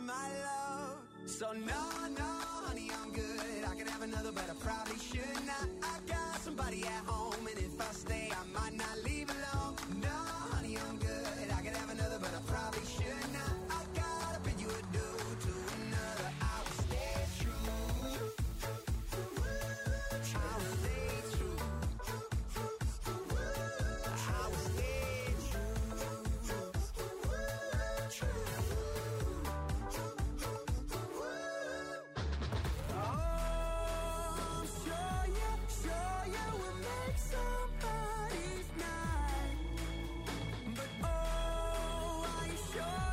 my love. So no, honey, I'm good. I could have another, but I probably should not. I got somebody at home, and if I stay, I might not leave alone. No, honey, I'm good. I could have another, but I probably should not. I gotta bid you adieu to another. I will stay true. I will stay true. I will stay true. Oh, sure you will make somebody's night. But oh, are you sure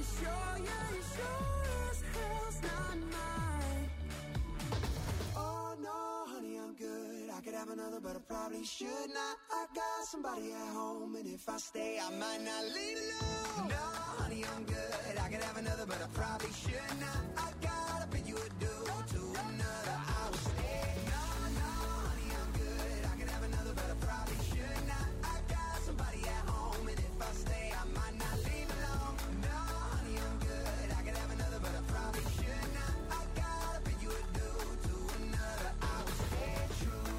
as hell's not mine. Oh no, honey, I'm good. I could have another, but I probably should not. I got somebody at home, and if I stay, I might not leave alone. No, honey, I'm good. I could have another, but I probably should not. I gotta bid you adieu to another. I will stay. No, honey, I'm good. I could have another, but I probably should not. I got somebody at home, and if I stay, I might not leave alone. No, honey, I'm good. I could have another, but I probably should not. I gotta bid you adieu to another. I will stay true.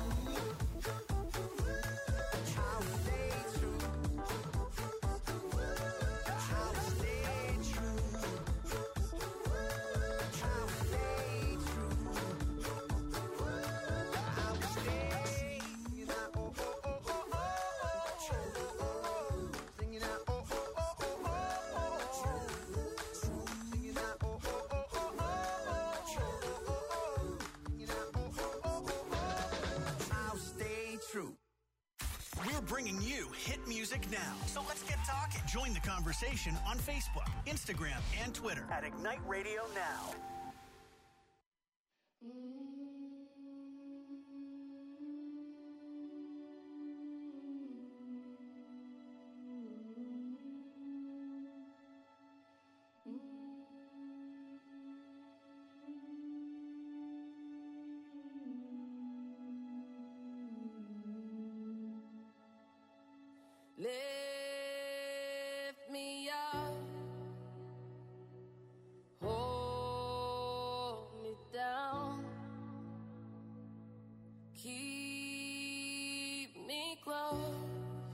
I will stay true. I will stay true. I will stay true. I will stay. Singing out, oh, oh, oh, oh, oh, oh. Singing out, oh, oh, oh, oh, oh, oh. Singing out, oh, oh, oh, oh, oh, oh. Singing out, oh, oh, oh, oh, oh. I'll stay true. We're bringing you hit music now. So let's get talking. Join the conversation on Facebook, Instagram, and Twitter at Ignite Radio Now. Lift me up, hold me down, keep me close,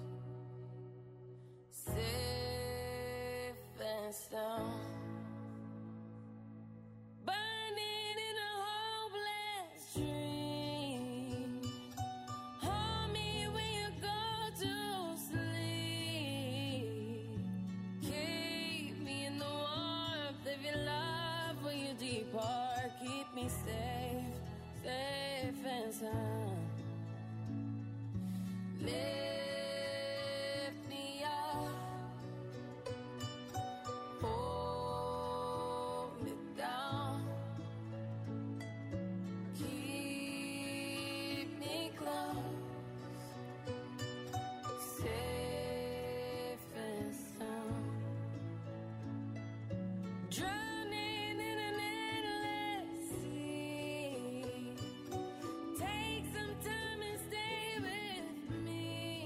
safe and sound. Burning in a hopeless dream. Hold me when you go to sleep. Keep me in the warmth of your love when you depart. Keep me safe, safe and sound. Lift me up, hold me down, keep me close, safe and sound. Drowning in an endless sea. Take some time and stay with me.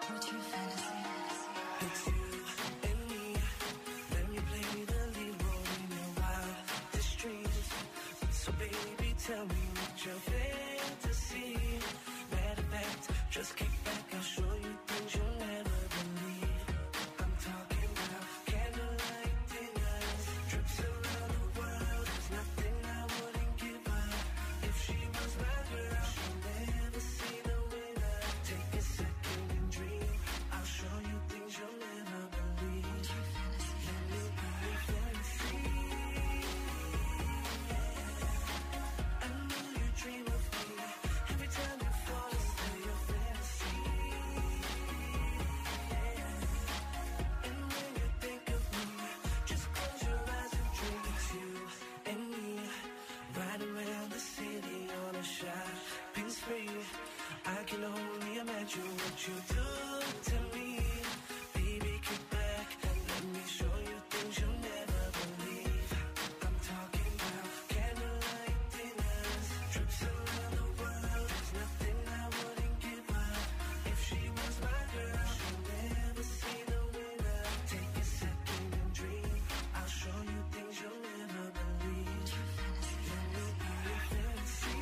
What's your fantasy? It's you and me. Let me play the lead role in your wildest dreams. So baby, tell me what's your fantasy. Matter of fact, just kick back, I'll show you things you'll never believe. I'm talking about candlelight dinners, trips around the world. There's nothing I wouldn't give her. If she was my girl, she'll never see the winner. Take a second and dream. I'll show you things you'll never believe. Let me be your fantasy. I know you dream of me. Every time you fall asleep, your fantasy. And when you think of me, just close your eyes and dream. It's you and me, riding around the city on a shopping spree. I can only imagine what you do to me. Baby, kick back and let me show you things you'll never believe. I'm talking about candlelight dinners, trips around the world. There's nothing I wouldn't give her. If she was my girl, she'll never see the winner. Take a second and dream. I'll show you things you'll never believe. Let me be your fantasy.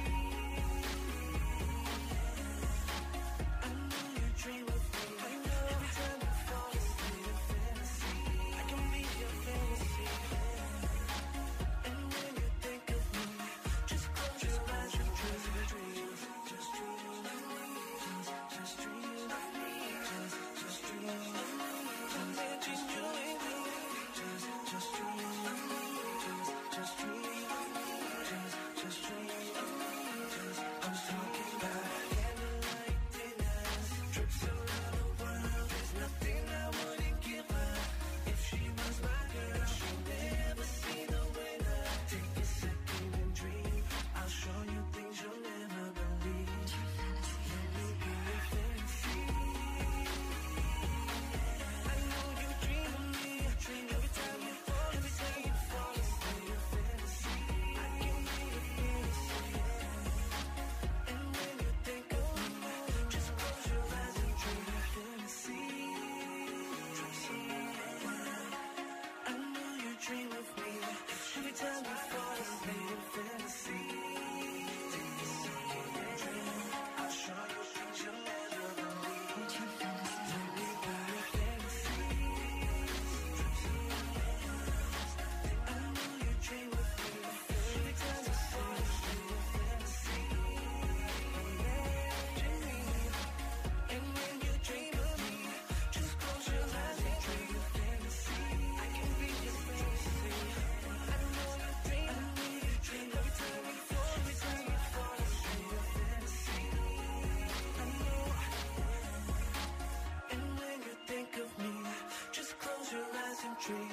I know you dream of me. Every time you fall asleep, your fantasy. I can be your fantasy. And when you think of me, just close your eyes and dream. Just dream of me. Just dream of me. Just dream of me. Just dream of me. Just dream of me. Just dream of me. Just dream of me. I'm talking about candlelight dinners, trips around the world. There's nothing I wouldn't give her. If she was my girl, she'll never see the winner. Take a second and dream. I'll show you things you'll never believe. Let me be your fantasy. I know you dream of me. Every time you fall asleep, your fantasy. I can be your fantasy. And when you think of me, just close your eyes and dream your fantasy. I know you dream of me. Every time you fall asleep, your fantasy. Take a second and dream. I'll show you things you'll never believe. Let me be your fantasy. I know you dream of me. Every time you fall asleep, your fantasy. And when you dream of me, just close your eyes and dream your fantasy. I can be your fantasy. I know you dream of me. Every time you fall asleep, your fantasy. I know. And when you think of me, just close your eyes and dream.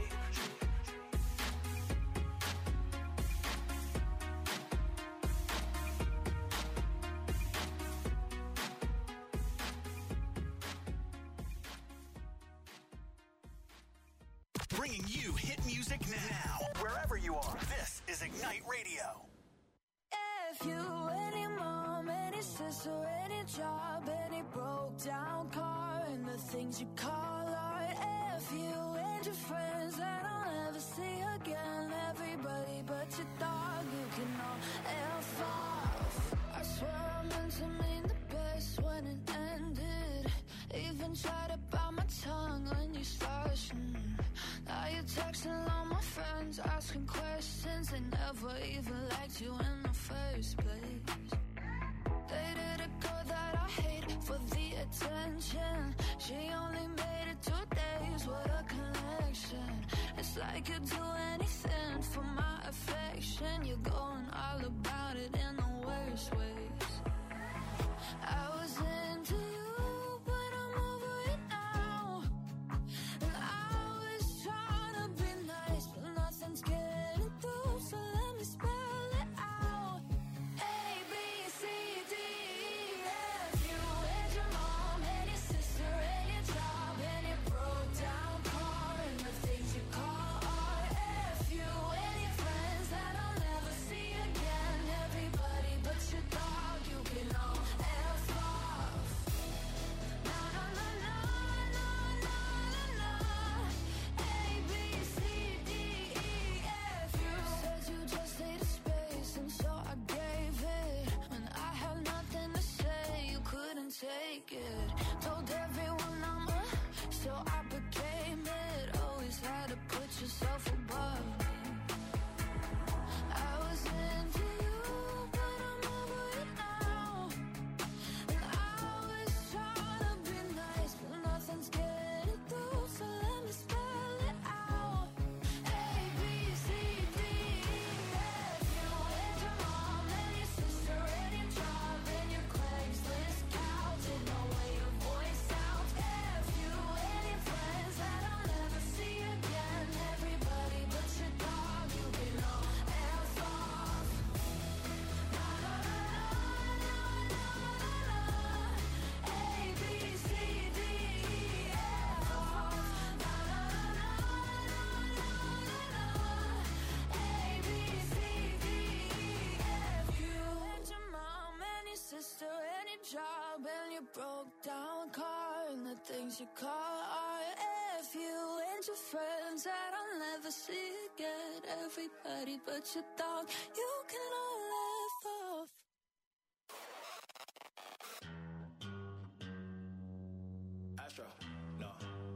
Bringing you hit music now. Wherever you are, this is Ignite Radio. If you, any mom, any sister, any job, any broke down car, and the things you call art. If you and your friends that I'll never see again, everybody but your dog, you can all F off. I swear I meant to mean the best when it ended. Even tried to bite my tongue when you started. Now you're texting all my friends, asking questions. They never even liked you in the first place. Dated a girl that I hate for the attention. She only made it 2 days, what a connection. It's like you'd do anything for my affection. You're going all about it in the worst ways. I was into you, but I'm over it now. And I was trying to be nice, but nothing's getting through, so let me spell it out. A, B, C, D, E, F. You and your mom and your sister and your job and your broke down car and the things you call art. F you and your friends that I'll never see again. take it. Told everyone I'm a, so I became it. Always had to put yourself above me. I was into you, but I'm over it now. And I was trying to be nice, but nothing's getting through, so let me spell it out. A, B, C, D, E, F. You and your mom and your sister and your job and your Craigslist couch. Didn't know where your voice sounds. F, you and your friends that I'll never see again. Everybody but your dog, you can all F off. Na na na na na na na. A, B, C, D, E, F off. Na na na na na na na. A, B, C, D, E, F. You and your mom and your sister and your job and your broke down car and the things you call art. F you and your friends that I'll never see again. Everybody but your dog, you can all laugh off. Astra, no.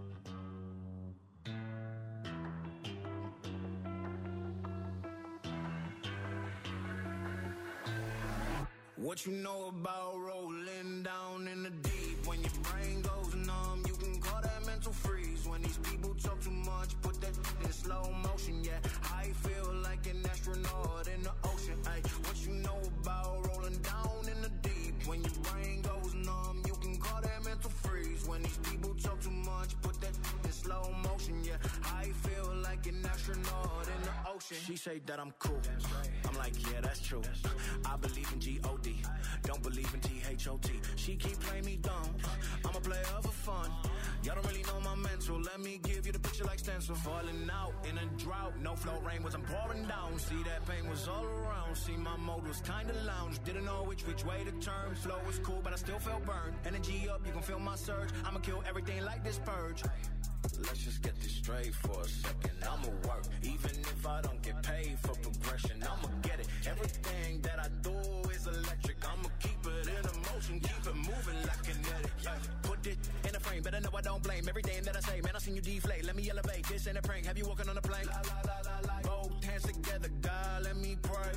What you know about rolling down in the deep? When your brain goes numb, you can call that mental freeze. When these people talk too much, put that in slow motion, yeah. I feel like an astronaut in the ocean, ay. What you know about rolling down in the deep? When your brain goes numb, you can call that mental freeze. When these people talk too much, put that in slow motion, yeah. I feel like an astronaut in the ocean. She say that I'm cool. I'm like, yeah, that's true. I believe in G-O-D, don't believe in T-H-O-T. She keep playing me dumb, I'm a player for fun. Y'all don't really know my mental, let me give you the picture like stencil. Falling out in a drought, no flow rain wasn't pouring down. See that pain was all around, see my mode was kinda lounge. Didn't know which way to turn, flow was cool but I still felt burned. Energy up, you can feel my surge, I'ma kill everything like this purge. Let's just get this straight for a second. I'ma work, even if I don't get paid for progression. I'ma get it. Everything that I do is electric. I'ma keep it in motion, keep it moving like kinetic. Put it in a frame, better know I don't blame everything that I say. Man, I seen you deflate. Let me elevate. This ain't a prank. Have you walking on a plane? Both hands together, God, let me pray.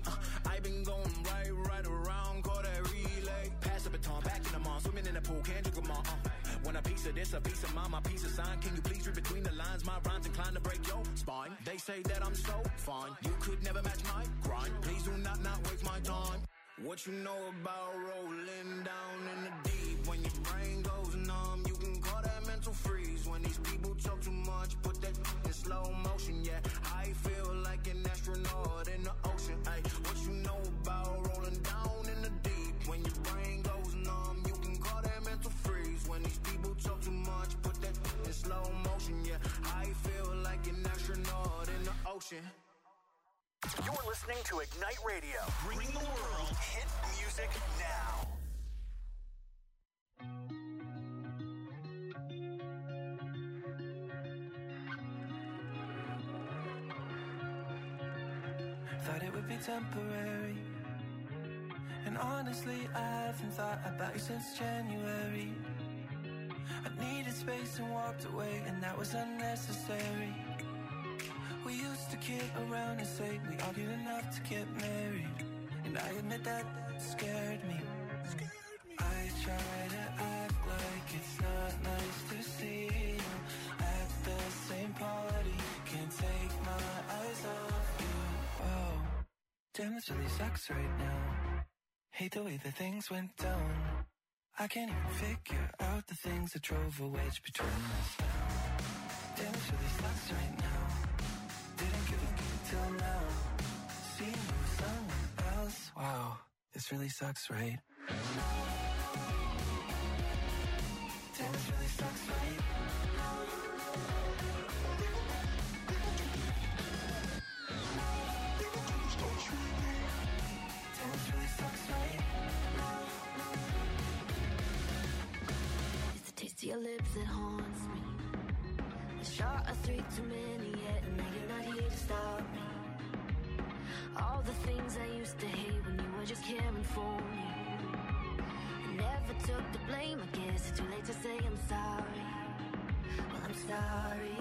I been going right around, call that relay. Pass the baton, back in the mall, swimming in the pool, can't drink them all. Want a piece of this, a piece of mine, my piece of sign. Can you please read between the lines? My rhymes inclined to break your spine. They say that I'm so fine, you could never match my grind. Please do not waste my time. What you know about rolling down in the deep? When your brain goes numb, you can call that mental freeze. When these people talk too much, put that in slow motion, yeah. I feel like an astronaut in the ocean, ay. What you know about rolling down in the deep? When your brain goes numb, you can call that mental freeze. When these people talk too much, put that in slow motion, yeah. I feel like an astronaut in the ocean. You're listening to Ignite Radio, bringing the world hit music now. Thought it would be temporary, and honestly I haven't thought about you since January. I needed space and walked away, and that was unnecessary. We used to kid around and say we argued enough to get married, and I admit that scared me. I try to act like it's not nice to see you at the same party. Can't take my eyes off you. Oh, damn, this really sucks right now. Hate the way that things went down. I can't even figure out the things that drove a wedge between us now. Damn, this really sucks right now. Didn't give a good till now. Seeing you with someone else. Wow, this really sucks, right? Damn, this really sucks, right? Damn, this really sucks, right? It's the taste of your lips that haunts me. A shot of 3 too many yet, and now you're not here to stop me. All the things I used to hate when you were just caring for me. And never took the blame. I guess it's too late to say I'm sorry. Well, I'm sorry.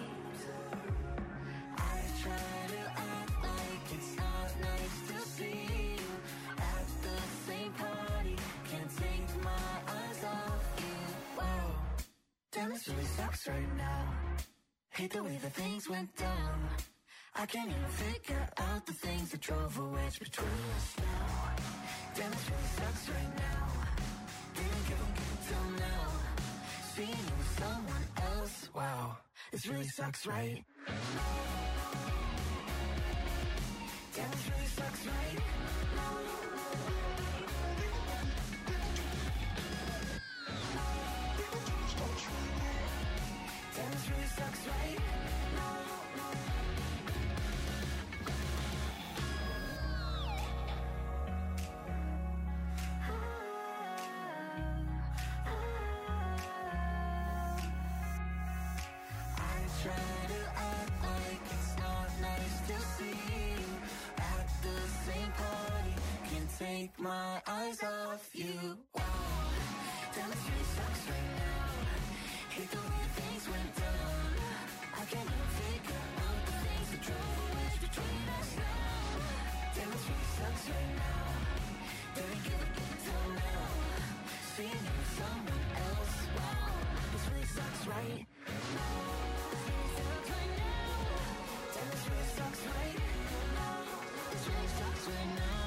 I try to act like it's not nice to see you at the same party. Can't take my eyes off you. Wow, damn, this really sucks right now. Hate the way that things went down. I can't even figure out the things that drove a wedge between us now. Damn, this really sucks right now. Didn't give a till now. Seeing you with someone else. Wow, this really sucks, right? Damn, this really sucks, right? Damn, this really sucks, right? Try to act like it's not nice to see you at the same party. Can't take my eyes off you. Wow, damn, this really sucks right now. Hate the way things went down. I can't even figure out the things that drove a wedge between us now. Damn, this really sucks right now. Didn't give a till now. Seeing you with someone else. Wow, this really sucks, right? This really sucks right now. This really sucks right now.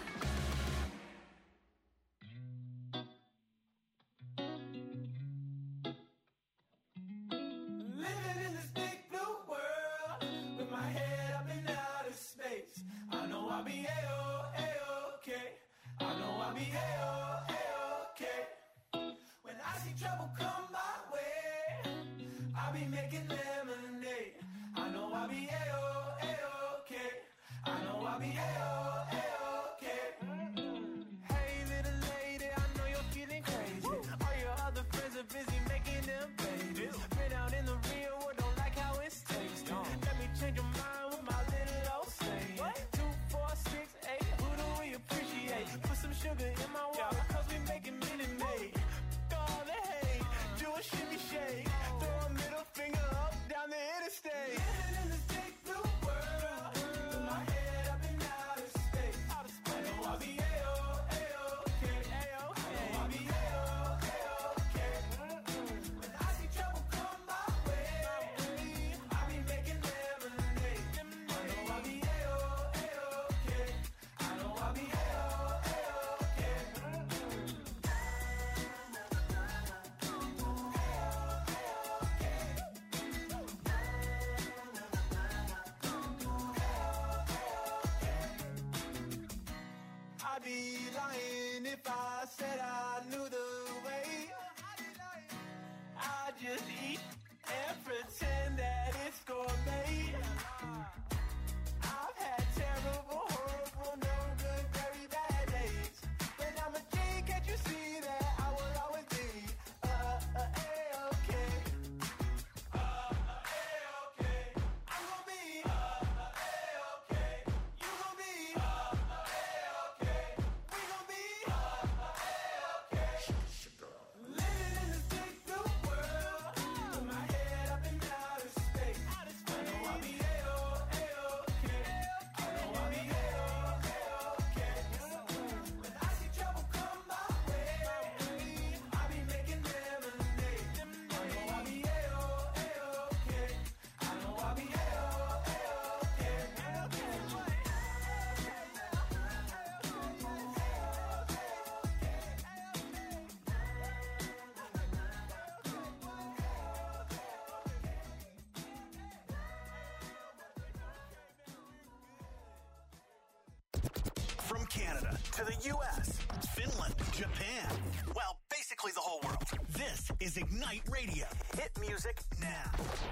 Living in this big blue world with my head up in outer space. I know I'll be A-okay. I know I'll be A-okay. When I see trouble come my way, I'll be making lemonade. I know I'll be A-okay. I know I'll be A-okay. Hey, little lady, I know you're feeling crazy. All your other friends are busy making them babies. Been out in the real world, don't like how it's tasting. Let me change your mind with my little old saying. 2, 4, 6, 8, who do we appreciate? Put some sugar in my water, cause we making Minute Maid. All the hate, do a shimmy shake. Throw a middle finger up down the interstate. Living in this big blue world with my head up in outer space. I know I'll be A-okay. I know I'll be A-okay. When I see trouble come my way, I'll be making lemonade. I know I'll be A-okay. I know I'll be A-okay. I'd be lying if I said I knew the way. I just eat and pretend that it's gourmet. I've had terrible, horrible, no good, very bad days. But I'm a G, can't you see that I will always be A-okay. A-okay. I'm gonna be A-okay. You gonna be A-okay. We gonna be A-okay. Living in this big blue world with my head up in outer space. I know I'll be A-okay. I know I'll be A-okay. When I see trouble come my way, I'll be making lemonade. I know I'll be A-okay. I know I'll be A-okay. From Canada to the U.S., Finland, Japan. Well, basically the whole world. This is Ignite Radio. Hit music now.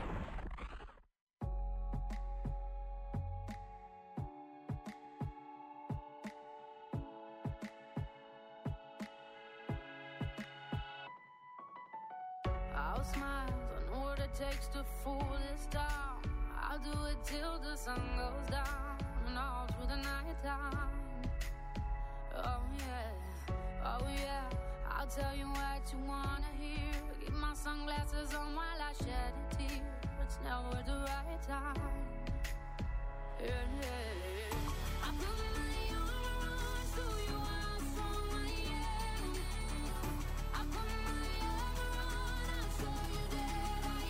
I'll smile, I know what it takes to fool this town. I'll do it till the sun goes down and all through the night time. Oh yeah, I'll tell you what you wanna hear. Keep my sunglasses on while I shed a tear. It's never the right time. Yeah, yeah. I put my arm around so you how strong I am. I put my arm around, I'll show you that I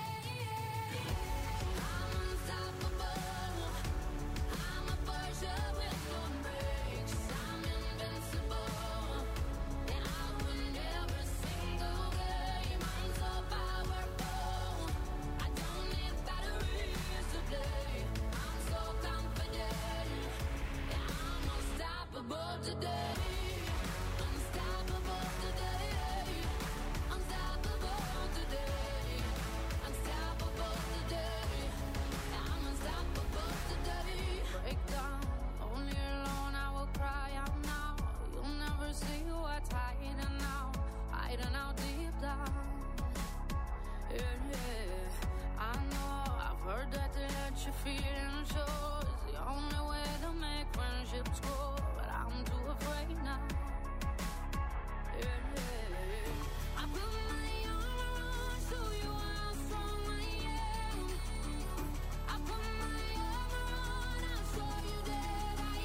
am. I'm unstoppable. I'm a Porsche with no brakes. I'm invincible. And I win every single game. I'm so powerful. I don't need batteries to play. I'm so confident. And I'm unstoppable today. Unstoppable today. Unstoppable today. Unstoppable today. I'm unstoppable today. Break down, only alone I will cry out now. You'll never see what's hiding out deep down. Yeah, yeah. I know, I've heard that to let your feelings show is the only way to make friendships grow, but I'm too afraid now. Yeah, yeah. I put my arm around, show you how strong I am. I put my arm around, I'll show you that I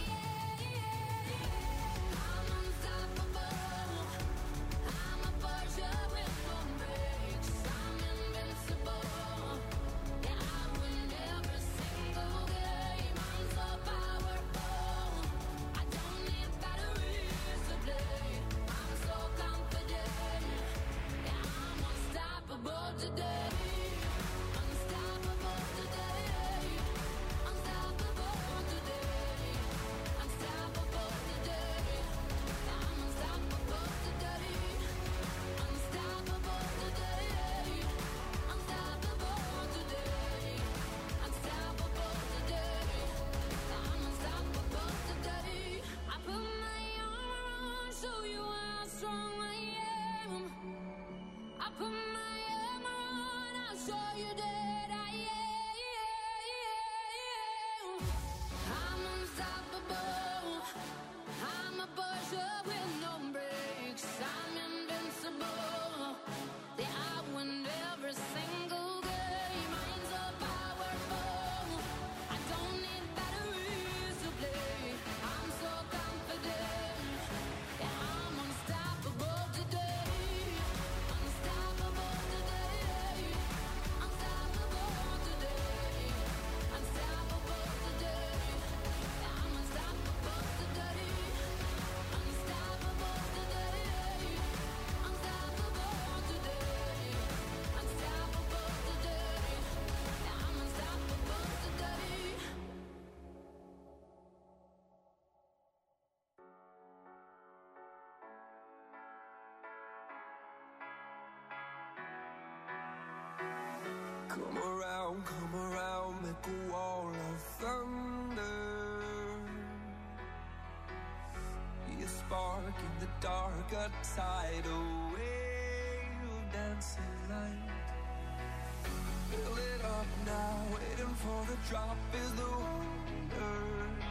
am. I'm unstoppable. I'm a Porsche with no brakes. I'm invincible. Yeah, I win every single game. I'm so powerful. I don't need batteries to play. I'm so confident. Yeah, I'm unstoppable today. Unstoppable today. Unstoppable today. Unstoppable today. I'm unstoppable today. Unstoppable today. Unstoppable today. Unstoppable today. I'm unstoppable today. I put my arm around, show you how strong I am. I put my arm around, I'll show you that I am. I'm unstoppable. I'm a Porsche with no brakes. I'm invincible. Yeah, I win every single game. I'm so powerful. I don't need batteries to play. I'm so confident. Yeah, I'm unstoppable today. Unstoppable today. Unstoppable today. Unstoppable today. Yeah, I'm unstoppable today. Unstoppable today. Unstoppable today. Unstoppable today. Yeah, I'm unstoppable today. Come around, make a wall of thunder. Be a spark in the dark, a tidal wave of dancing light. Fill it up now, waiting for the drop is the wonder.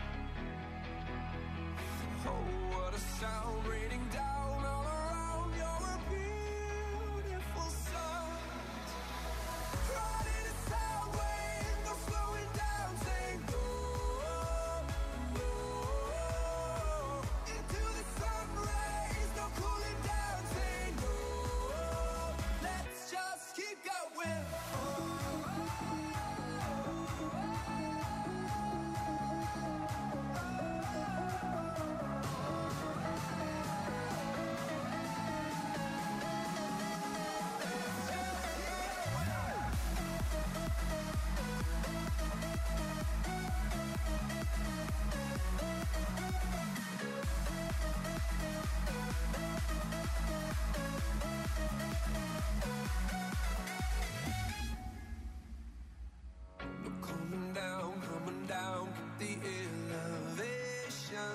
Oh, what a sound raining down all around. You're a beautiful sight. Riding a sound wave, no slowing down, saying go, go. Into the sun rays, no cooling down, saying go. Let's just keep going. Coming down, keep the elevation.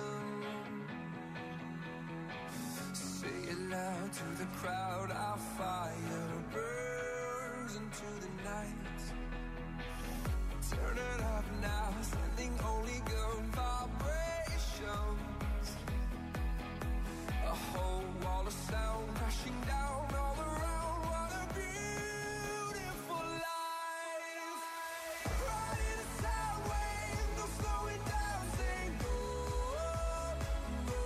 Say it loud to the crowd, our fire burns into the night. Turn it up now, sending only good vibrations. A whole wall all the sound crashing down all around. What a beautiful life. Riding a sound wave, no slowing down, saying go, go.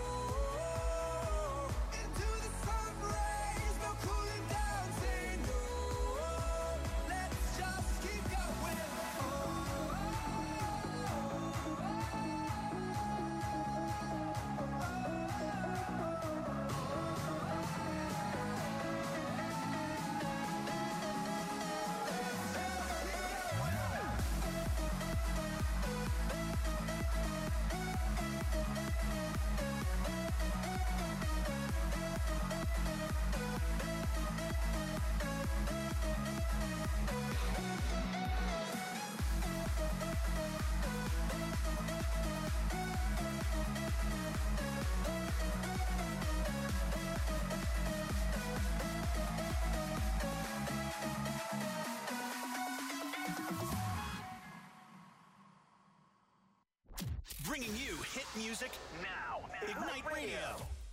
Into the sun rays, no cooling down, saying no. Let's just keep going. Bringing you hit music now. Ignite Radio.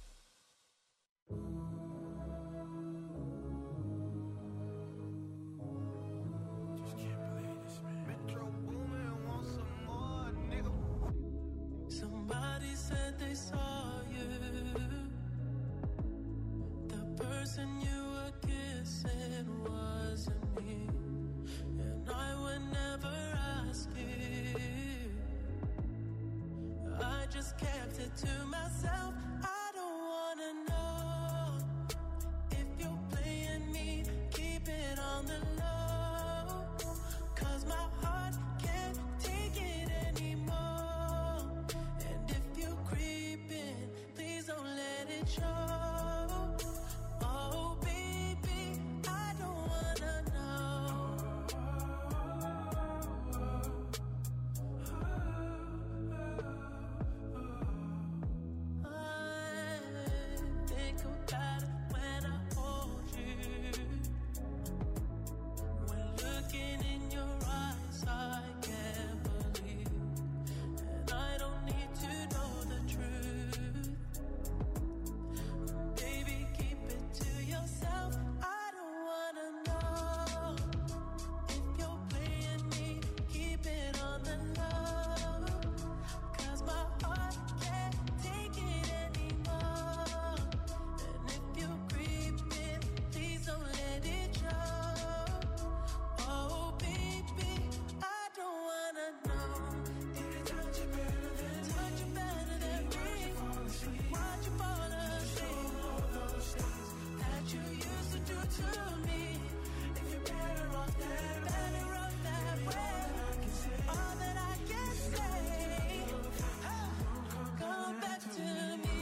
Just can't believe this, man. Metro Boomin, want some more, nigga. Somebody said they saw you. The person you were kissing wasn't me. And I would never ask you. I just kept it to myself. I don't wanna know if you're playing me. Keep it on the low, 'cause my heart can't take it anymore. And if you're creeping, please don't let it show. Oh baby, I don't wanna know. I think about it when I hold you. When looking in your eyes, I can't believe. And I don't need to know the truth. Baby, keep it to yourself. I don't wanna know if you're playing me. Keep it on the low, 'cause my heart can't take it anymore. And if you're creeping, please don't let it show. Oh baby, I don't wanna know. Did it touch you better than me? Touch you better than me? Why'd you fall asleep? All those things that you used to do to me. If you're better off that way, all that I can say, come back to me.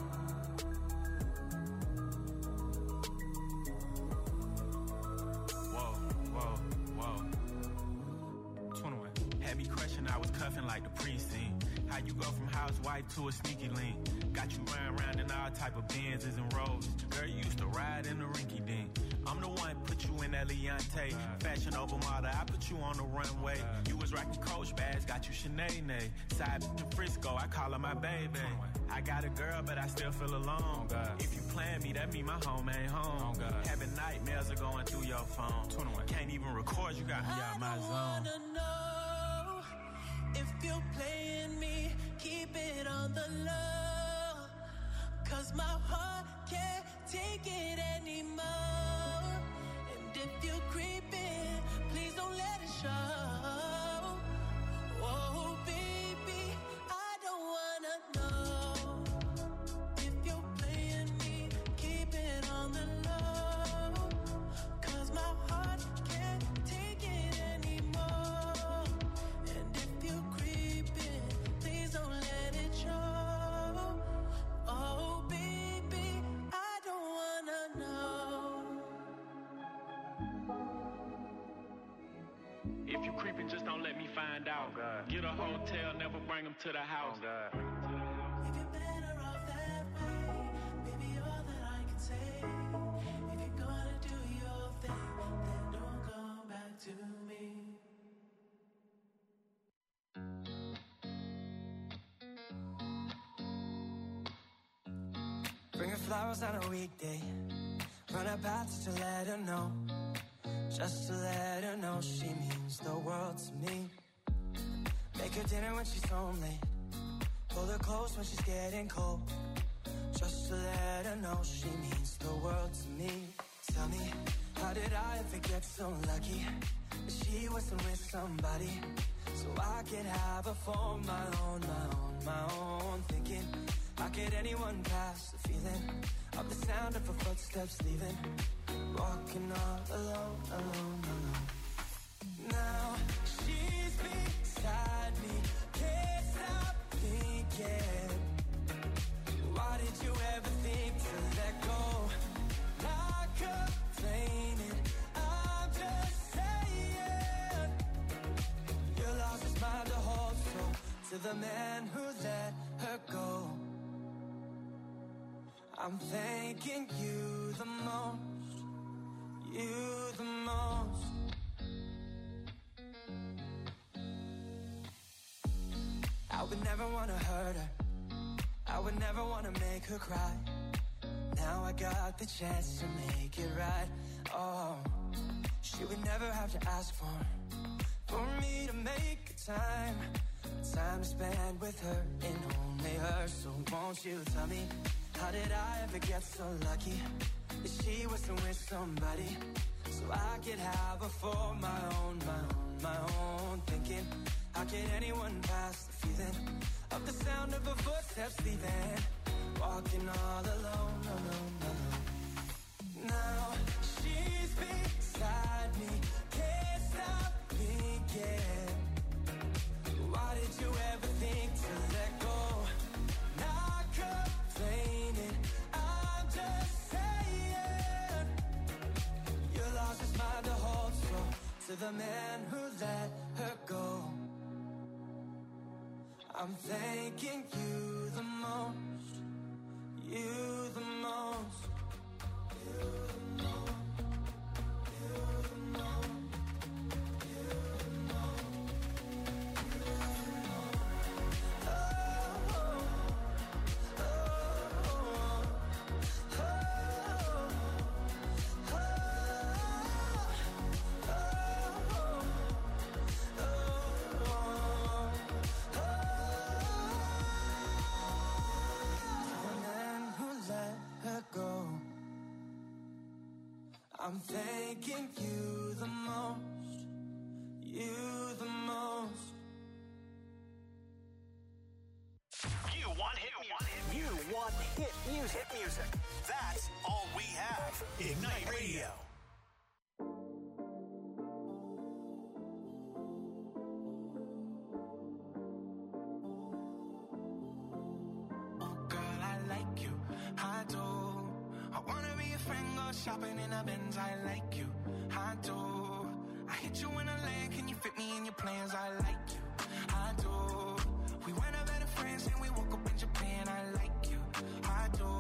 Whoa, whoa, whoa. 21. Had me crushing, I was cuffing like the precinct. How you go from housewife to a sneaky link? Got you running around in all type of Benzes and Rolls. Girl, you used to ride in the rinky dink. I'm the one put you in that Leontay. Fashion over model, I put you on the runway. You was rocking Coach bags, got you Sinead. Side to Frisco, I call her my baby. I got a girl, but I still feel alone. If you plan me, that mean my home ain't home. Having nightmares are going through your phone. Can't even record, you got me out my I zone. wanna know if you're playing me. Keep it on the low, 'cause my heart can't take it anymore. And if you're creeping, please don't let it show. Oh baby, I don't wanna know if you're playing me. Keep it on the low, 'cause my heart can't take it anymore. And if you're creeping, please don't let it show. Oh baby, I don't wanna know. If you creeping, just don't let me find out. Get a hotel, never bring them to the house. If you're better off that way, baby, all that I can say. If you're gonna do your thing, then don't come back to me. Bring it flowers on a weekday. Run a path just to let her know. Just to let her know she means the world to me. Make her dinner when she's home late. Pull her close when she's getting cold. Just to let her know she means the world to me. Tell me, how did I ever get so lucky that she wasn't with somebody so I could have her for my own, my own. Thinking, how could anyone pass the feeling of the sound of her footsteps leaving? Walking all alone, alone, alone. Now she's beside me, can't stop thinking. Why did you ever think to let go? Not complaining, I'm just saying. You lost his mind to hold so to the man who let her go. I'm thanking you the most, you the most. I would never want to hurt her, I would never want to make her cry. Now I got the chance to make it right. Oh, she would never have to ask for me to make a time to spend with her and only her. So won't you tell me, how did I ever get so lucky that she wasn't with somebody so I could have her for my own, my own. Thinking, how could anyone pass the feeling of the sound of her footsteps leaving? Walking all alone, alone, alone. Now she's beside me, can't stop thinking. Why did you ever think to let go? Not complaining, I'm just saying. You lost his mind to hold so to the man who let her go. I'm thanking you the most, you the most, you the most, you the most, you the most, you the most. Oh, oh, oh, oh, oh, I'm thanking you the most, you the most. You want hit music. You want hit music. Hit music. That's all we have. Ignite Radio. Shopping in a Benz, I like you, I do. I hit you in a lane, can you fit me in your plans? I like you, I do. We went out better friends and we woke up in Japan, I like you, I do.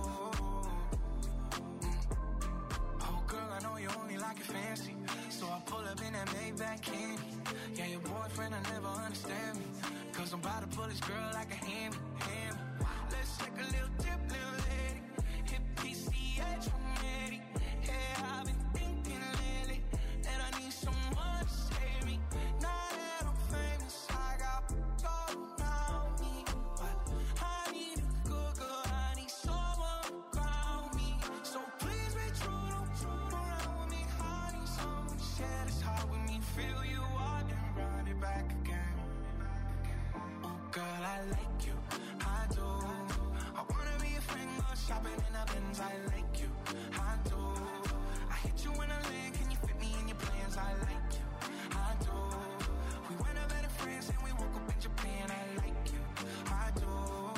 Oh girl, I know you only like it fancy, so I pull up in that Maybach candy. Yeah, your boyfriend, I never understand me, cause I'm about to pull this girl like a hammy. Let's take a little dip, little lady. Hit PCH, I'm ready. Yeah, I've been thinking lately that I need someone to save me. Now that I'm famous, I got gold around me, but I need a good girl, I need someone to ground me. So please be true, don't joke around with me. I need someone to share this heart with me. Feel you out and run it back again. Oh girl, I like you, I do. I wanna be a friend, go shopping in a Benz, I like you, I do. Hit you in a lane, can you fit me in your plans? I like you, I do. We went out better friends and we woke up in Japan. I like you, I do,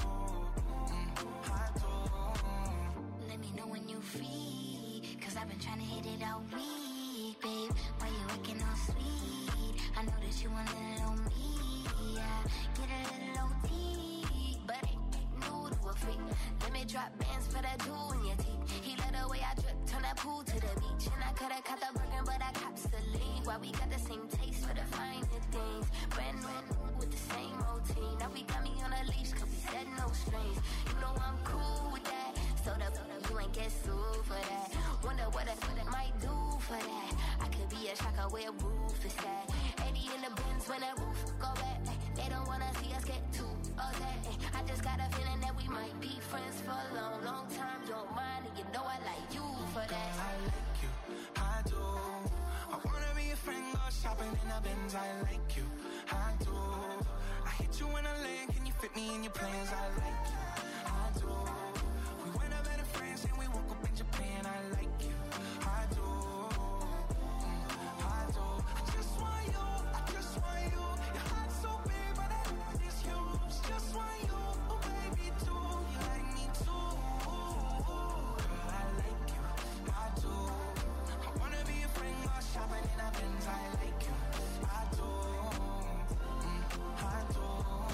I do. Let me know when you free, cause I've been trying to hit it all week, babe. Why you acting all sweet? I know that you want a little me, yeah. Get a little OT, but ain't new to a freak. Let me drop bands for that jewel in your teeth. He let the way I drip, turn that pool to the beach. And I could've caught the Birkin, but I cops the league. Why we got the same taste for the finer things. Brand new with the same routine. Now we got me on a leash, cause we said no strings. You know I'm cool with that. So you ain't get sued for that. Wonder what I might do for that. I could be a shocker where a roof is at. 80 in the bins when that roof go back. They don't wanna see us get too upset. I just got a feeling that we might be friends for a long, long time. You don't mind, and you know I like you for that. Girl, I like you, I do. I wanna be a friend, go shopping in the bins. I like you, I do. I hit you in a lane, can you fit me in your plans? I like you, I do. We went up better friends and we woke up in Japan. I like you, I do. I do. I just want you, I just want you. Your heart's so big, but that is huge. Just want you, oh baby, too. You like me too. Girl, I like you, I do. I wanna be a friend, go shopping in a Benz. I like you, I do. I do.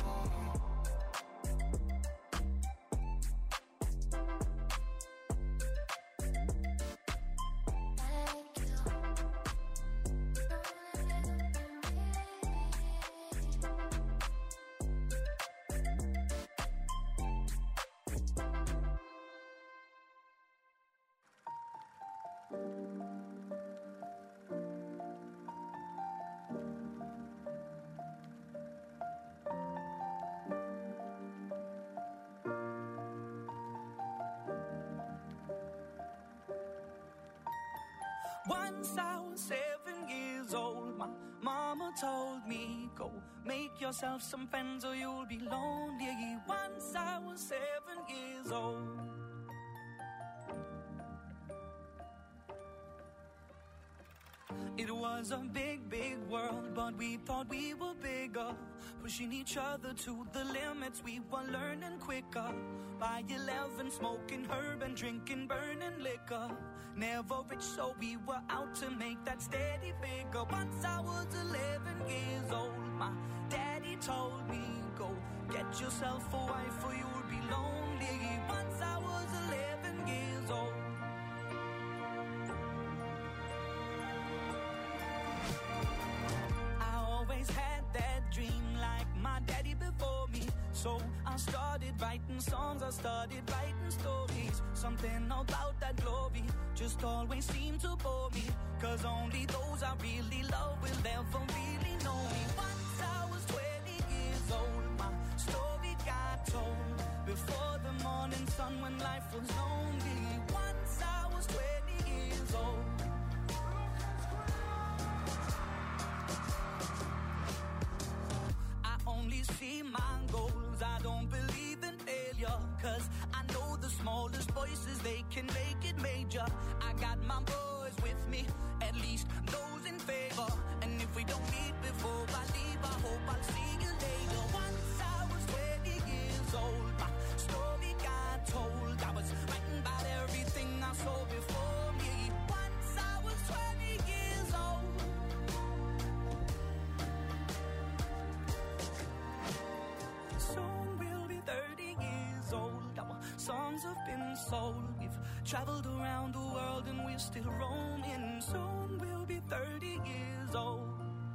Once I was 7 years old, my mama told me, go make yourself some friends or you'll be lonely. Once I was 7 years old. It was a big, big world, but we thought we were bigger. Pushing each other to the limits, we were learning quicker. By 11, smoking herb and drinking burning liquor. Never rich, so we were out to make that steady figure. Once I was 11 years old, my daddy told me, go get yourself a wife or you'll be lonely. Once I was 11 years old. Had that dream like my daddy before me. So I started writing songs, I started writing stories. Something about that glory just always seemed to bore me. Cause only those I really love will ever really know me. Once I was 20 years old, my story got told. Before the morning sun when life was lonely. Once I was 20 years old. Only see my goals, I don't believe in failure. Cause I know the smallest voices, they can make it major. I got my boys with me, at least those in favor. And if we don't meet before I leave, I hope I'll see you later. Once I was 20 years old, my story got told. I was writing about everything I saw before me. Once I was 20 years old. Soon we'll be 30 years old. Our songs have been sold. We've traveled around the world and we're still roaming. Soon we'll be 30 years old.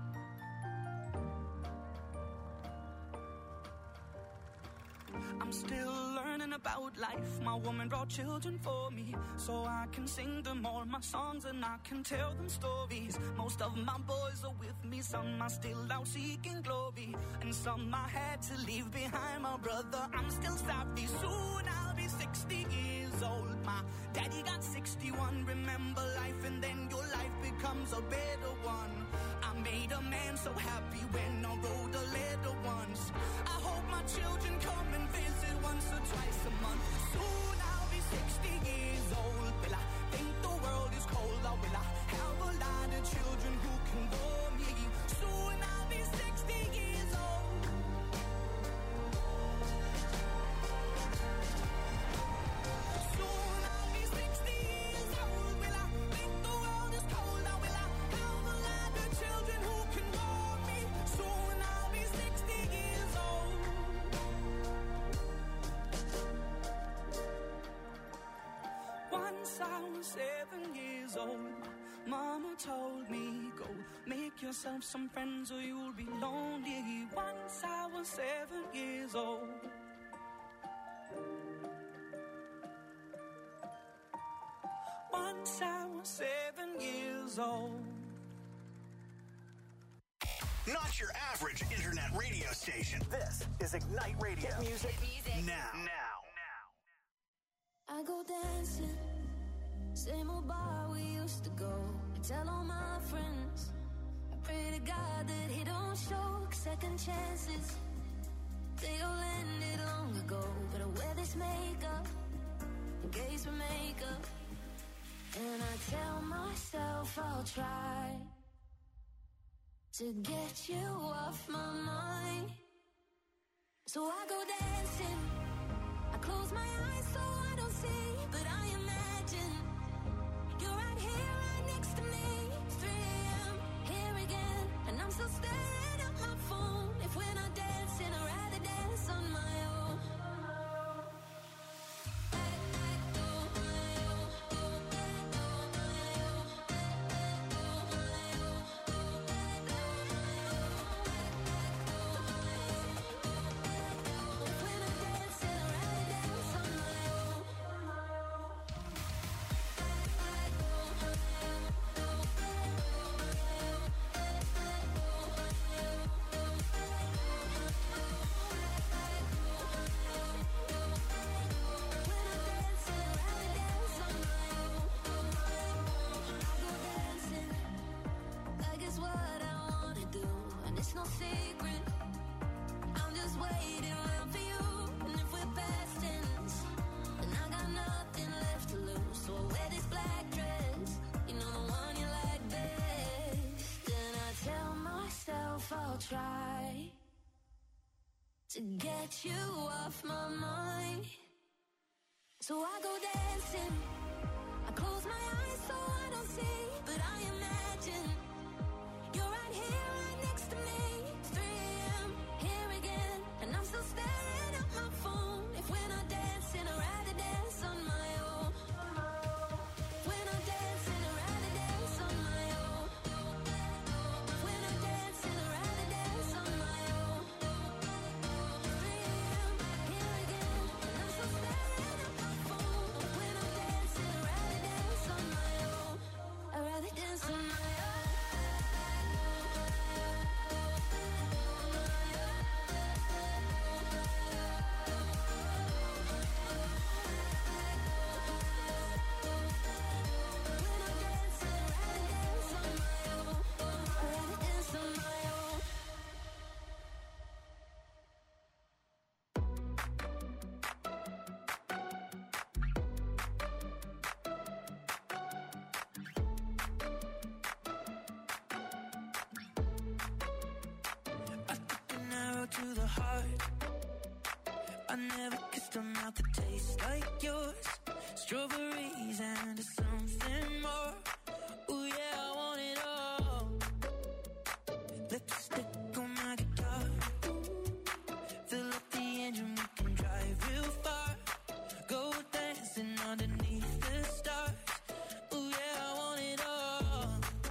I'm still learning about life. My woman brought children for me, so I can sing them all my songs and I can tell them stories. Most of my boys are with me, some are still out seeking glory, and some I had to leave behind. My brother, I'm still sorry. Soon I'll be 60 years old. My daddy got 61. Remember life and then your life becomes a better one. I made a man so happy when I wrote a letter once. I hope my children come and visit once or twice a month. Soon I'll be 60 years old. Will I think the world is cold, or will I have a lot of children who can bore me? Soon I'll be 60 years old. Soon I'll be 60 years old. Will I think the world is cold, or will I have a lot of children who can bore me? Soon I'll be 60 years old. Once I was 7 years old, mama told me, go make yourself some friends or you'll be lonely. Once I was 7 years old. once I was 7 years old. Not your average internet radio station. This is Ignite Radio. Hit music now. I go dancing, same old bar we used to go. I tell all my friends, I pray to God that he don't show second chances. They all ended long ago, but I wear this makeup in case we make up. And I tell myself I'll try to get you off my mind. So I go dancing, I close my eyes so I don't see, but I imagine you're right here, right next to me. 3 a.m., here again, and I'm still staring at my phone. If we're not dancing, I'd rather dance on my own. It's no secret, I'm just waiting around for you. And if we're past tense, then I got nothing left to lose. So I wear this black dress, you know the one you like best. Then I tell myself I'll try to get you off my mind. So I go dancing, I close my eyes so I don't see, but I imagine you're right here, right next to me. 3 a.m., here again, and I'm still staring at my phone. If we're not dancing, I'd rather dance on my own. If we're not dancing, I'd rather dance on my own. If we're not dancing, I'd rather dance on my own. 3 a.m., here again, and I'm still staring at my phone. If we're not dancing, I'd rather dance on my own. I'd rather dance on my own. To the heart, I never kissed a mouth that tastes like yours. Strawberries and something more. Ooh yeah, I want it all. Lipstick on my guitar, fill up the engine, we can drive real far. Go dancing underneath the stars. Ooh yeah, I want it all.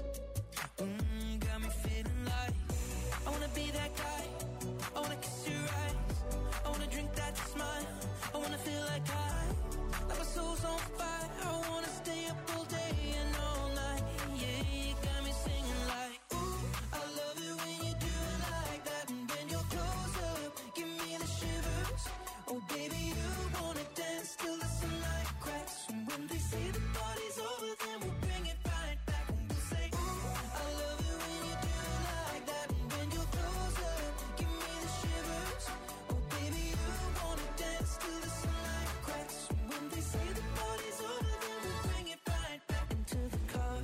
Got me feeling like I wanna be that guy. I wanna kiss your eyes, I wanna drink that smile, I wanna feel like like my soul's on fire, I wanna stay up all day and all night, yeah, you got me singing like, ooh, I love it when you do it like that, and when you're close up, give me the shivers, oh baby, you wanna dance till the sunlight cracks, and when they say the party's over, then we'll bring it right back, and we'll say, ooh, I love it when you do it like that, and when you're close up, give me the shivers, oh baby, you wanna dance till the sunlight cracks, and when they say the party's over, then we'll bring it right back into the car,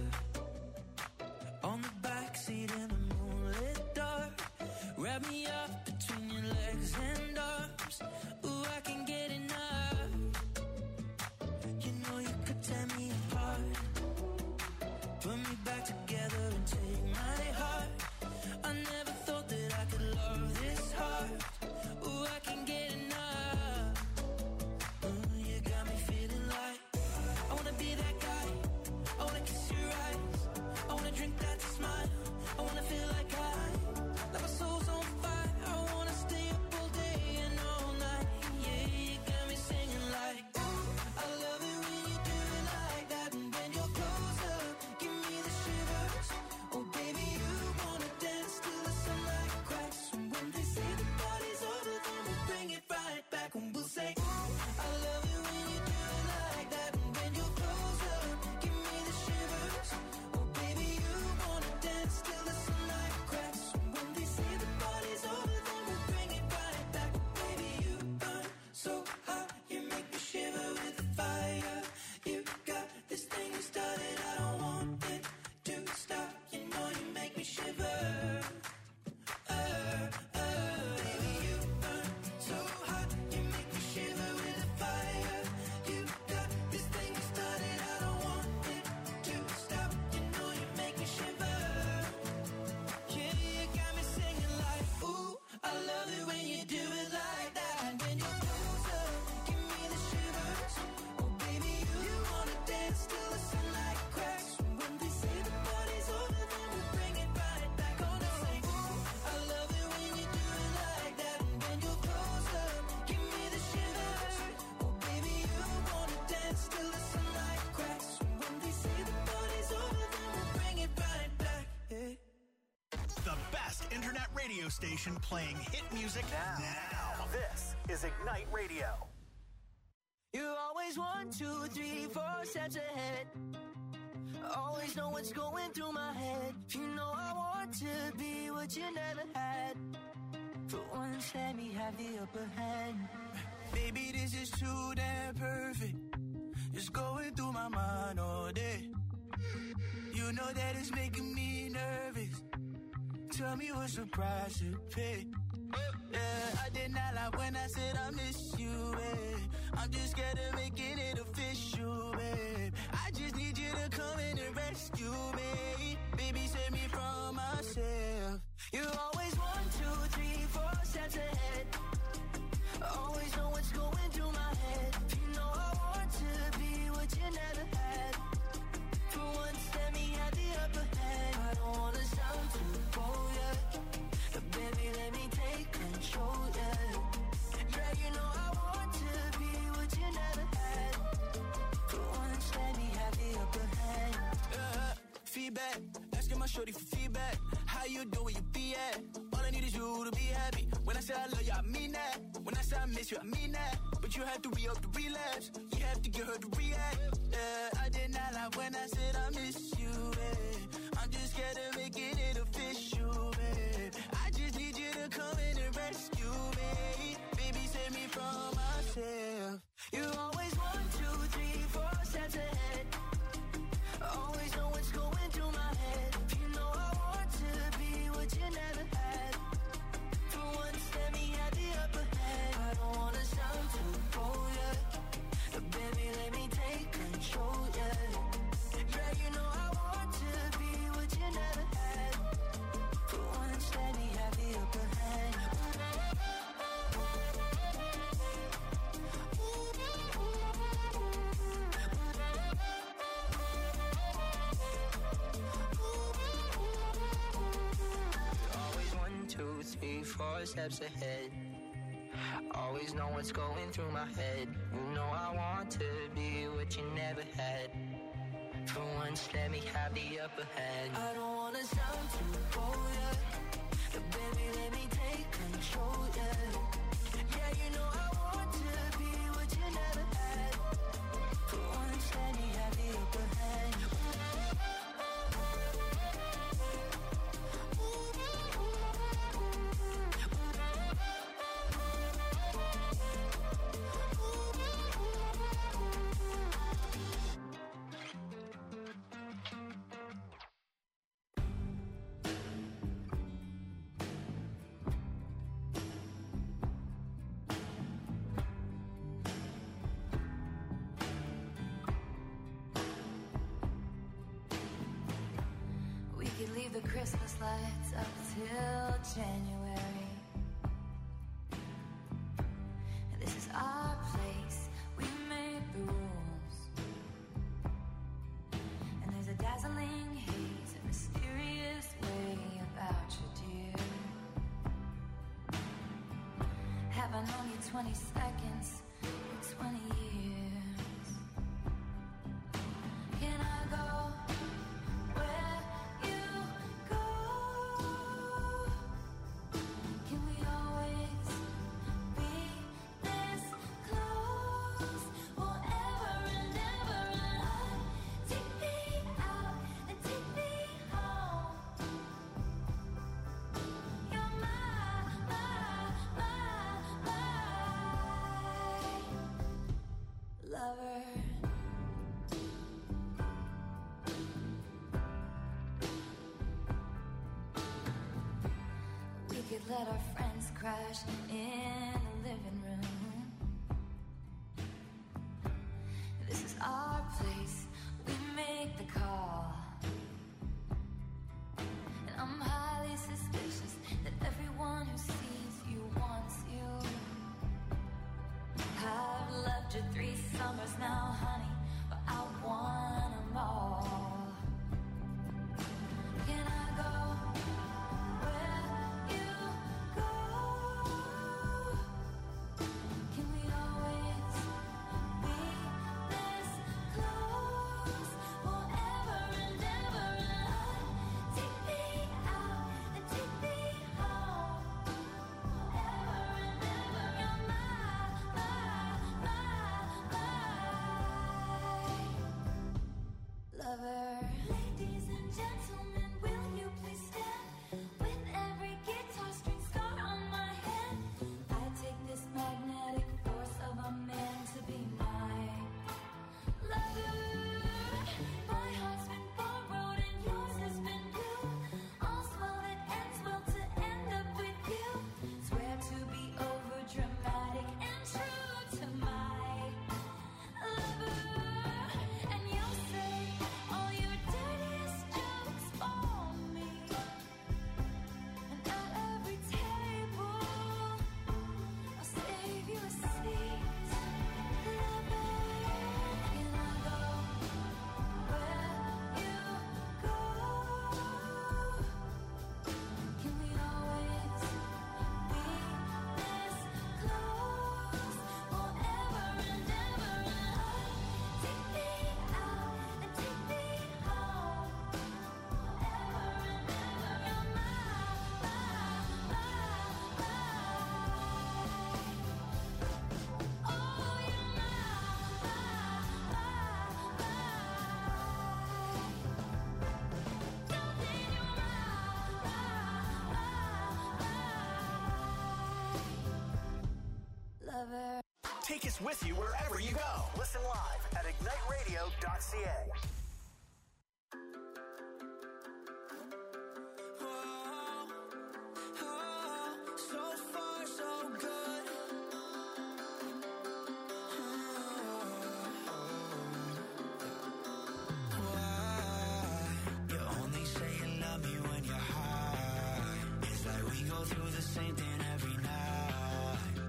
on the backseat in the moonlit dark, wrap me up between your legs and arms, ooh, I can get enough, you know you could tear me apart, put me back together and take my heart, I never thought that I could love this hard, ooh, I can get enough, you got me feeling like, I wanna be that guy, I wanna kiss your eyes, I wanna drink that smile, I wanna feel like my soul's on fire, I wanna you know you make me shiver. Baby, you burn so hot, you make me shiver with a fire. You got this thing started, I don't want it to stop. You know you make me shiver. Yeah, you got me singing like, ooh, I love it when you do it like that. And when you close up, give me the shivers. Oh, baby, you wanna dance till the sunlight cracks. When they say the party's over, then we bring it right back. Gonna say, ooh, I love it when you do it like that. And when you close up, give me the shivers. Oh, baby, you wanna dance till the sunlight cracks. When they say the party's over, then we bring it right back. Yeah. The best internet radio station playing hit music now. This is Ignite Radio. You're always 1, 2, 3, 4 steps ahead. Always know what's going through my head. You know I want to be what you never had. For once, let me have the upper hand. Baby, this is too damn perfect. It's going through my mind all day. You know that it's making me nervous. Tell me what's the price to pay. Yeah, I did not lie when I said I miss you, babe. I'm just scared of making it official, babe. I just need you to come in and rescue me. Baby, save me from myself. You always 1, 2, 3, 4 steps ahead. Always know what's going through my head. You know I want to be what you never had. For once, let me have the upper hand. I don't wanna sound too bold, yeah. But baby, let me take control, yeah. Yeah, you know I want to be what you never had. For once, let me have the upper hand. Feedback, asking my shorty for feedback. How you doing, where you be at? All I need is you to be happy. When I say I love you, I mean that. When I say I miss you, I mean that. But you have to re-up the relapse. You have to get her to react. Yeah, I did not lie when I said I miss you, babe. I'm just scared of making it official, babe. I just need you to come in and rescue me. Baby, save me from myself. You always 1, 2, 3, 4 steps ahead. Always know what's going through my head. You know I want to be what you never had. For once, let me have the upper hand. I don't wanna sound too bold, yeah. But baby, let me take control, yeah. Yeah, you know I want to be what you never had. For once, let me have the upper hand. Always 1, 2, 3, 4 steps ahead. Always know what's going through my head. You know I want to be what you never had. For once, let me have the upper hand. I don't wanna sound too bold, yeah. But baby, let me take control, yeah. Yeah, you know I want to be what you never had. For once, let me have the upper hand. We could leave the Christmas lights up till January. This is our place, we made the rules. And there's a dazzling haze, a mysterious way about you, dear. Have I known you 20 seconds or 20 years? Can I go where you go? Can we always be this close? Forever and ever and on. Take me out and take me home. You're my we let our friends crash in the living room. This is our place, we make the call. And I'm highly suspicious that everyone who sees you wants you. I've loved you 3 summers now, honey, but I want them all. Can I go where you go? Can we always be this close forever and ever? And take me out and take me home forever and ever. You're my lover. Ladies and gentlemen, will you please stand? With every guitar string scar on my head, I take this magnetic force of a man to be my lover. My heart's been borrowed and yours has been blue. All's well that ends well to end up with you. Swear to be over dramatic and true to my lover. And you'll say all your dirtiest jokes for me. And at every table, I'll save you a seat. Lover, can I go where you go? Can we always be this close forever and ever? Take me out and take me home forever and ever. You're my oh, you're my darling, you're my lover. Take us with you wherever you go. Listen live at igniteradio.ca. So far, so good. Why? You only say you love me when you're high. It's like we go through the same thing every night.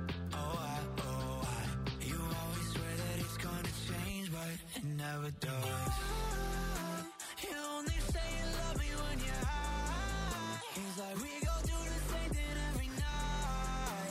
You always swear that it's gonna change, but it never does. You only say you love me when you're high. It's like we go through the same thing every night.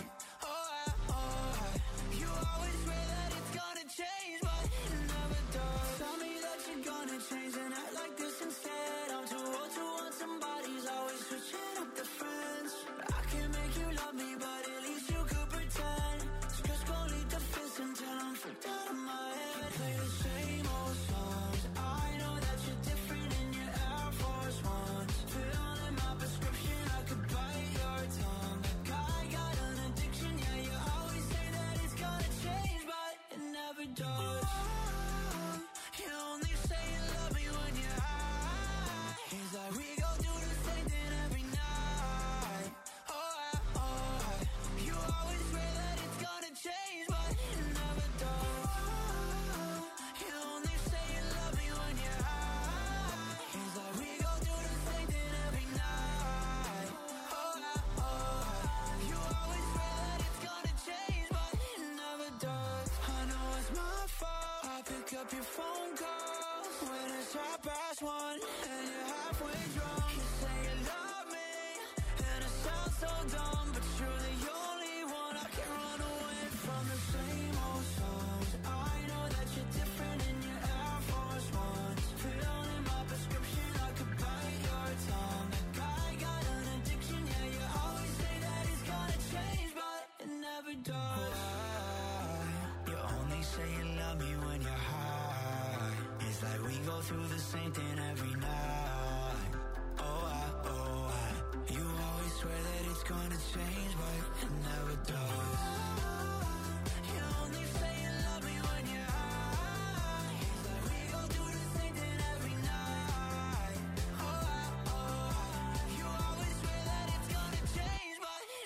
You always swear that it's gonna change, but it never does. Tell me that you're gonna change and act like this instead. I'm too old to want somebody's always switching up the friends. I can't make you love me, but at least you could pretend. Just go lead the fist until I'm freaked out of my head. Play the same old songs. I know that you're different in your Air Force Ones. Fill in my prescription, I could bite your tongue. I got an addiction, yeah, you always say that it's gonna change, but it never does. You only say you love me when you're high. It's like we go through the same thing every night. You always swear that it's gonna change, but it never does. You only say you love me when you're high. It's like we go through the same thing every night. You always swear that it's gonna change, but it never does. I know it's my fault. I pick up your phone calls when it's 1:30 and you're halfway drunk. You say you love me, and it sounds so dumb, but you're the only one I can run away from. The same old songs. I know that you're different in your Air Force Ones. Fill in my prescription, I could bite your tongue. I got an addiction, yeah, you always say that it's gonna change, but it never does. You only say you love me when you're high. It's like we go through the same thing every night. You always swear that it's gonna change, but it never does. You only say you love me when you're high. It's like we go through the same thing every night. You always swear that it's gonna change, but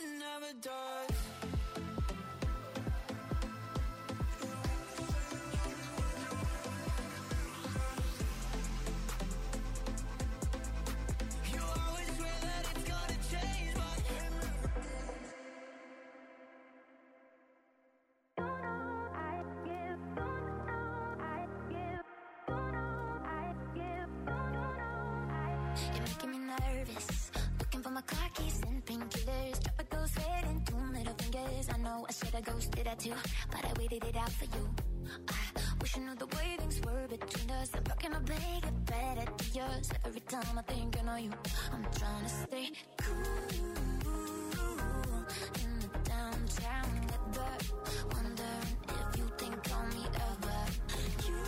nervous. Looking for my car keys and painkillers. Drop a ghost head and 2 middle fingers. I know I should have ghosted that too, but I waited it out for you. I wish I knew the way things were between us. I'm talking to make it better to yours. Every time I think I know you, I'm trying to stay cool in the downtown weather. Wondering if you think on me ever. You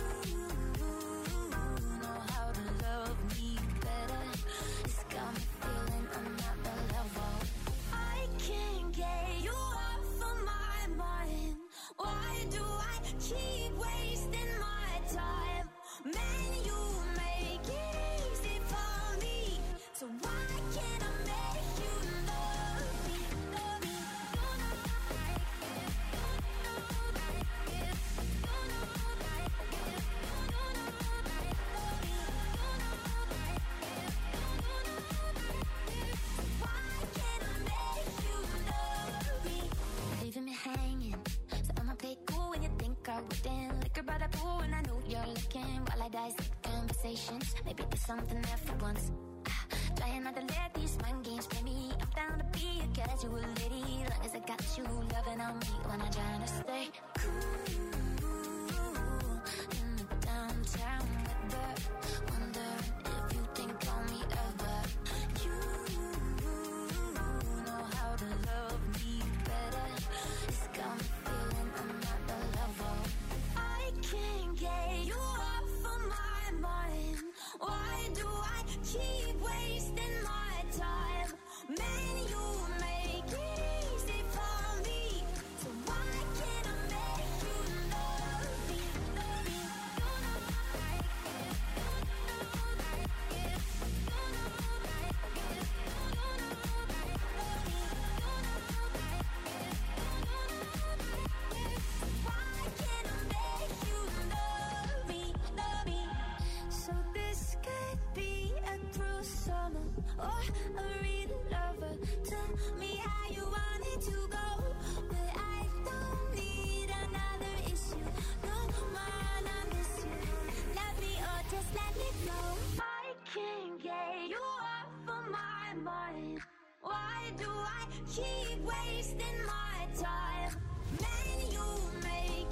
know how to love me better. It's got me feeling I'm not the level. I can't get you off of my mind. Why do I keep wasting my time? Man, you make it easy for me. So why can't I make you love me? Love me. Don't know like it. Don't know like it. Don't know like it. Don't know like love me. Don't know like it. Don't know like it. Why can't I make you love me? Leaving me hanging. So I'ma play cool when you think I wouldn't. Liquor by the pool and I know you're looking. While I dissect conversations, maybe there's something there for once. Trying not to let these mind games play me. I'm down to be a casual lady, long as I got you loving on me when I'm trying to stay cool in the downtown weather. Wondering if you think on me ever. You know how to love me better. It's got me feeling I'm not the level. I can't get you off of my mind. Why do I keep wasting my time? Man, you make it easy for me. So why can't I make you love me? Love me. Don't know like it. Don't know like it. Don't know like it. Don't know like love me. Don't know like it. Don't know like it. Why can't I make you love me? Love me. So this could be a cruel summer or a real lover. Tell me how you want it to go, but I don't need another issue. No man, I miss you. Love me or just let me go. I can't get you off of my mind. Why do I keep wasting my time? Man, you make